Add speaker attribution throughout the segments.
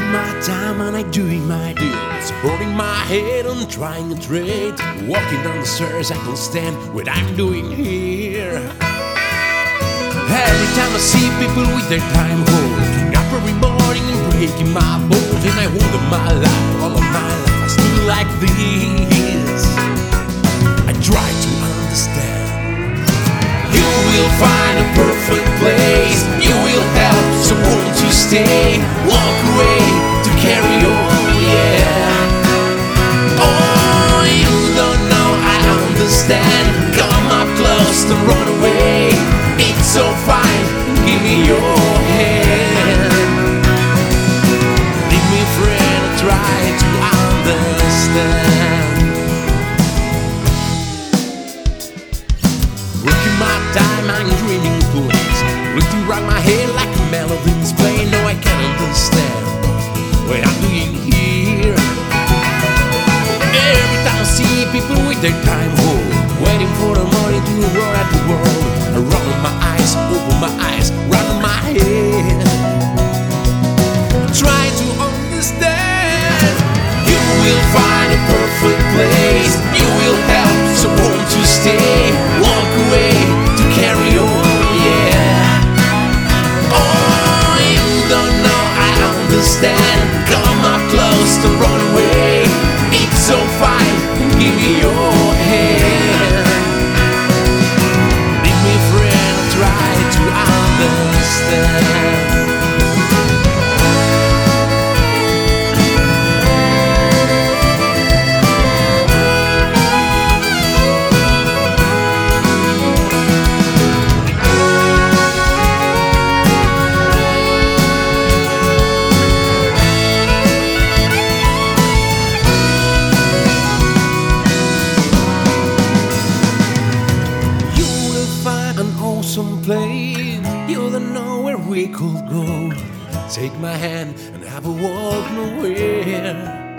Speaker 1: my time and I'm doing my deals, holding my head and trying to trade. Walking down the stairs, I can't stand what I'm doing here. Every time I see people with their time holding up every morning and breaking my bones, and I wonder my life, all of my life I still like this. I try to understand. You will find a perfect place. You will help someone to stay. Walk away to carry on, yeah. Oh, you don't know, I understand. Come up close, don't run away. It's so fine, give me your hand. Leave me, friend, and try to understand. Working my time, I'm dreaming place. Looking right my head like a melody's playing. No, I can't understand what I'm doing here. Every time I see people with their time hold, waiting for the morning to roll at the world. I run my eyes, open my eyes, run my head. Try to understand. You will find a perfect place. You will help someone to stay. Walk away to carry on, yeah. Oh, you don't know, I understand. Come up close, don't run away. It's so fine, give me your hand. Leave me, friend, and try to understand. Some place you don't know where we could go. Take my hand and have a walk nowhere.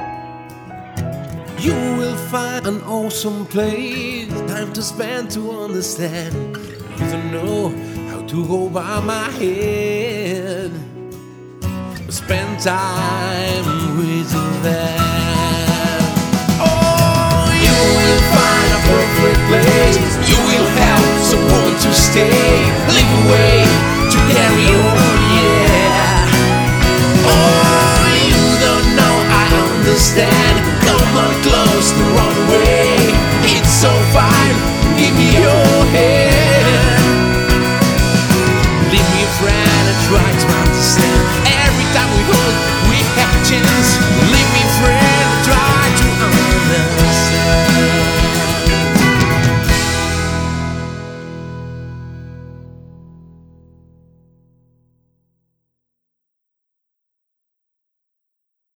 Speaker 1: You will find an awesome place, time to spend to understand. You don't know how to go by my head, but spend time with them. Oh, you will find a perfect place. You will help someone to stay. Leave away to carry on, yeah. Oh, you don't know, I understand.